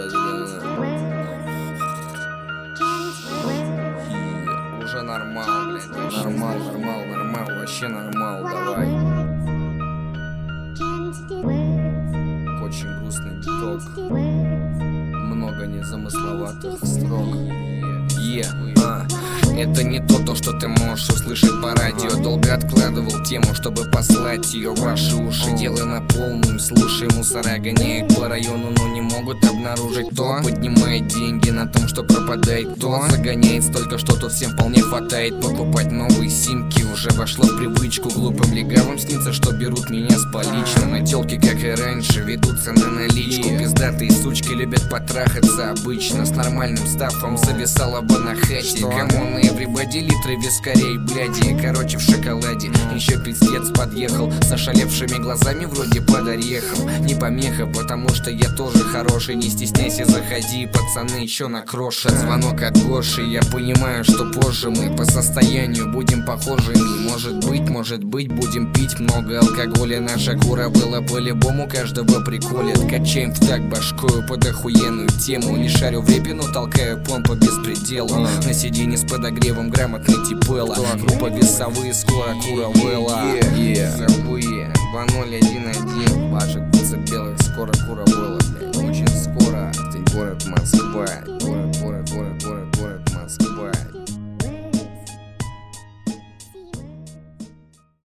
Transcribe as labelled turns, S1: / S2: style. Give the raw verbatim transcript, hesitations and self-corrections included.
S1: да, да, да. Уже нормал, блядь, нормал, нормал, нормал, вообще нормал, давай. Очень грустный биток, много незамысловатых строк. Е, а, это не то, то, что ты можешь услышать по радио. Долго откладывал тему, чтобы послать ее в ваши уши. Делай на полную, слушай, мусора гоняют по району, но не могут обнаружить то. Поднимает деньги на том, что пропадает то. Загоняет столько, что тут всем вполне хватает. Покупать новые симки уже вошло в привычку. Глупым легавым снится, что берут меня с поличным. На тёлки, как и раньше, ведутся на наличку. Пиздатые сучки любят потрахаться обычно. С нормальным стафом зависала бы на хате. Камон, everybody, литры вискарей, бляди. Короче, в шоколаде. Еще пиздец подъехал с ошалевшими глазами, вроде под орехом. Не помеха, потому что я тоже хороший. Не стесняйся, заходи, пацаны еще накрошат. Звонок от Гоши, я понимаю, что позже мы по состоянию будем похожими. Может быть, может быть, будем пить много алкоголя. Наша кура была по-любому каждого приколит. Качаем в так башкою под охуенную тему. Не шарю в репе, но толкаю помпу без предела. На сиденье с подогревом грамотный типела. Группа весовые, скоро кура вела. Весовые, два ноль один один. Башек белых, скоро кура вела, блядь. Очень скоро. Ты город Москва. Город, город, город, город, город Москва.